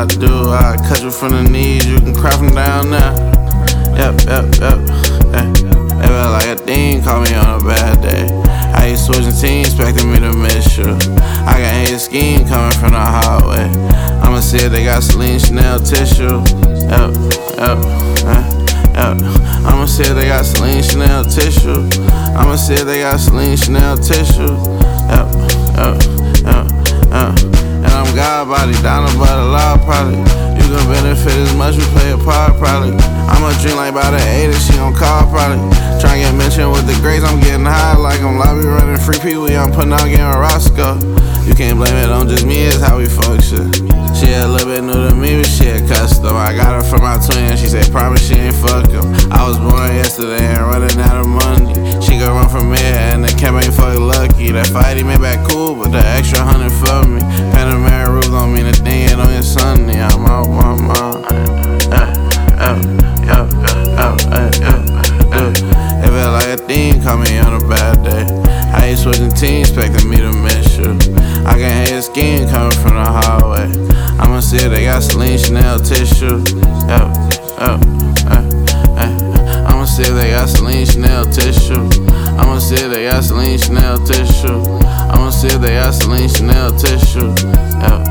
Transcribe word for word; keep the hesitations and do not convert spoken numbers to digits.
I do. I cut you from the knees, you can cry from down there. Yep, yep, yep. Yeah. It felt like a thing, caught me on a bad day. How you switching teams, expecting me to miss you. I got hate scheme coming from the hallway. I'ma see if they got Celine Chanel tissue. Yep, yep, uh, yep. I'ma see if they got Celine Chanel tissue. I'ma see if they got Celine Chanel tissue. Yep, yep, yep, yep. And I'm God body, down about a lot probably. You gon' benefit as much, we play a part probably. I'ma drink like by the eight if she gon' call probably. Tryna get mentioned with the grades, I'm getting high like I'm lobby running free Pee-wee, I'm putting out getting Roscoe. You can't blame it on just me, it's how we function. She a little bit new to me, but she a custom. I got her from my twin, she said promise she ain't fuck him. I was born yesterday and running out of money. She gon' run from here and the camp ain't fuck lucky. That fight he made back cool, but the extra hundred for me. Panamera roof don't mean a thing, it on your Sunday. I'm out my mind. It felt like a thing, caught me on a bad day. How you switching teams, expecting me to miss you. I can hate skin coming from the hallway. I'ma see if they got Celine Chanel tissue. Yep, yep, uh, uh. I'ma see if they got Celine Chanel tissue. I'ma see if they got Celine Chanel tissue. I'ma see if they got Celine Chanel tissue. Yep.